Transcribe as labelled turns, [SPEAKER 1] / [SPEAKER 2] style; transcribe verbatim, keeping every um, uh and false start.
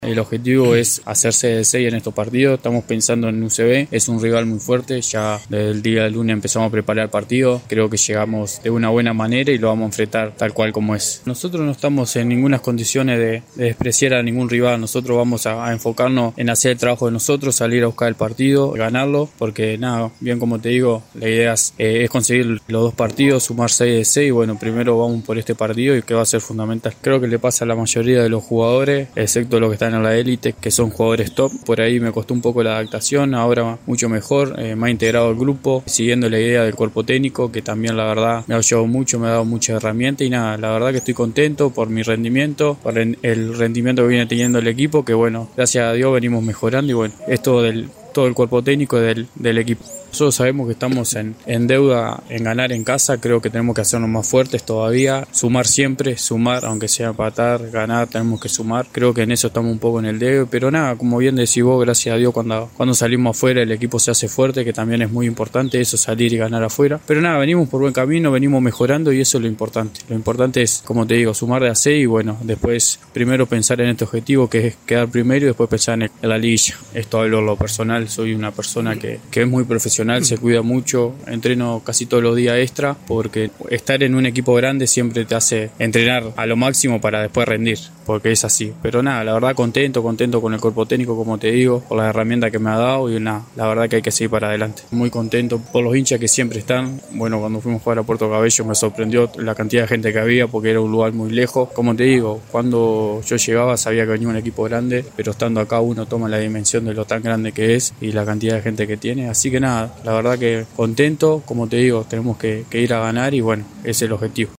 [SPEAKER 1] El objetivo es hacerse de seis en estos partidos. Estamos pensando en U C B, es un rival muy fuerte. Ya desde el día del lunes empezamos a preparar el partido. Creo que llegamos de una buena manera y lo vamos a enfrentar tal cual como es. Nosotros no estamos en ninguna condiciones de, de despreciar a ningún rival. Nosotros vamos a, a enfocarnos en hacer el trabajo de nosotros, salir a buscar el partido, ganarlo, porque nada, bien como te digo, la idea es, eh, es conseguir los dos partidos, sumar seis de seis. Y bueno, primero vamos por este partido y que va a ser fundamental. Creo que le pasa a la mayoría de los jugadores, excepto los que están en la élite, que son jugadores top. Por ahí me costó un poco la adaptación, ahora mucho mejor, eh, me ha integrado al grupo, siguiendo la idea del cuerpo técnico, que también la verdad me ha ayudado mucho, me ha dado muchas herramientas y nada, la verdad que estoy contento por mi rendimiento, por el rendimiento que viene teniendo el equipo, que bueno, gracias a Dios venimos mejorando y bueno, esto del todo el cuerpo técnico del, del equipo. Nosotros sabemos que estamos en, en deuda en ganar en casa, creo que tenemos que hacernos más fuertes todavía, sumar siempre, sumar, aunque sea empatar, ganar, tenemos que sumar, creo que en eso estamos un poco en el debe, pero nada, como bien decís vos, gracias a Dios cuando, cuando salimos afuera el equipo se hace fuerte, que también es muy importante eso, salir y ganar afuera, pero nada, venimos por buen camino, venimos mejorando y eso es lo importante, lo importante es, como te digo, sumar de a seis y bueno, después primero pensar en este objetivo que es quedar primero y después pensar en, el, en la liguilla. Esto hablo lo personal, soy una persona que, que es muy profesional, se cuida mucho, entreno casi todos los días extra porque estar en un equipo grande siempre te hace entrenar a lo máximo para después rendir, porque es así. Pero nada, la verdad contento, contento con el cuerpo técnico, como te digo, por las herramientas que me ha dado y nada, la verdad que hay que seguir para adelante. Muy contento por los hinchas que siempre están. Bueno, cuando fuimos a jugar a Puerto Cabello me sorprendió la cantidad de gente que había porque era un lugar muy lejos. Como te digo, cuando yo llegaba sabía que venía un equipo grande, pero estando acá uno toma la dimensión de lo tan grande que es y la cantidad de gente que tiene. Así que nada, la verdad que contento, como te digo, tenemos que, que ir a ganar y bueno, ese es el objetivo.